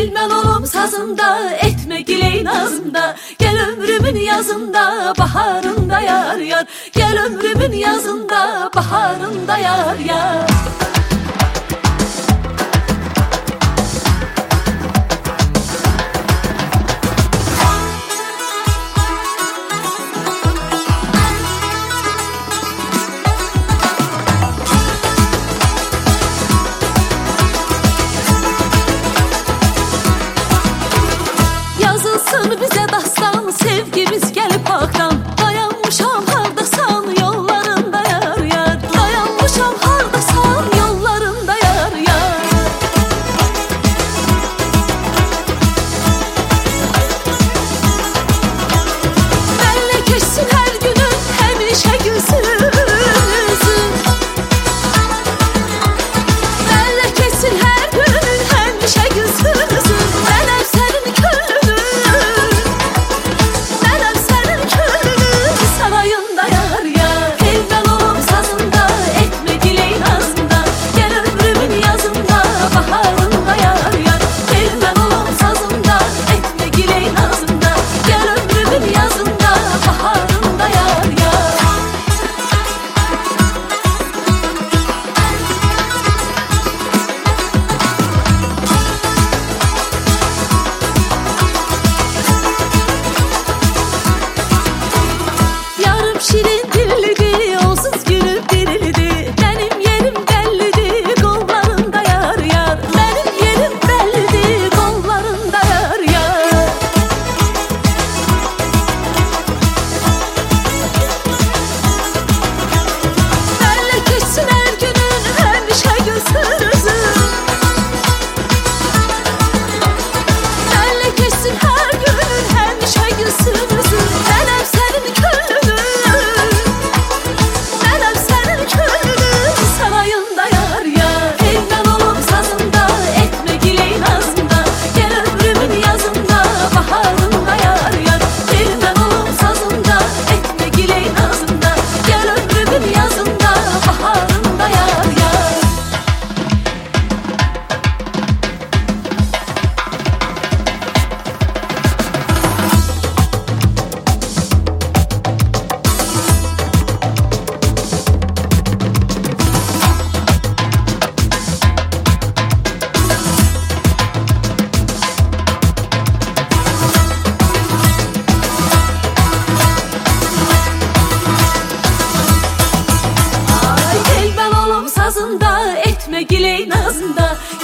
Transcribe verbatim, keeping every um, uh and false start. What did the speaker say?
Gelmel olum sazında, etme giley nazında. Gel ömrümün yazında, baharında yar yar. Gel ömrümün yazında, baharında yar yar. Yazılsın bize dastan, sevgimiz gelip haktan. Dayanmışam hardasan, yollarında yar yar. Dayanmışam hardasan, yollarında yar yar. Benle geçsin her günün, hemişe gülsün yüzün. Benle geçsin her günün, hemişe gülsün yüzün. Ben hep senin könlünü, ben hep senin könlünü sarayında yar yar. Gelmel olum sazında, etme giley nazında. Gel ömrümün yazında, baharında yar yar. Gelmel olum sazında, etme giley nazında. Gel ömrümün yazında, baharında yar yar. Yarım şirin dillidi, onsuz gülüp dirildi. Benim yerim bellidi, kollarında yar yar. Benim yerim bellidi, kollarında yar yar. Benle geçsin her günün, hemişe gülsün yüzün. Benle geçsin her günün, hemişe gülsün yüzün. Ben hep senin könlünü, ben hep senin könlünü sarayında yar yar. Gelmel olum sazında, etme giley nazında. Gel ömrümün yazında, baharında yar yar. Gelmel olum sazında, etme giley nazında. Gel ömrümün yazında, baharında yar yar. Ay gelmel olum sazında, etme giley nazında.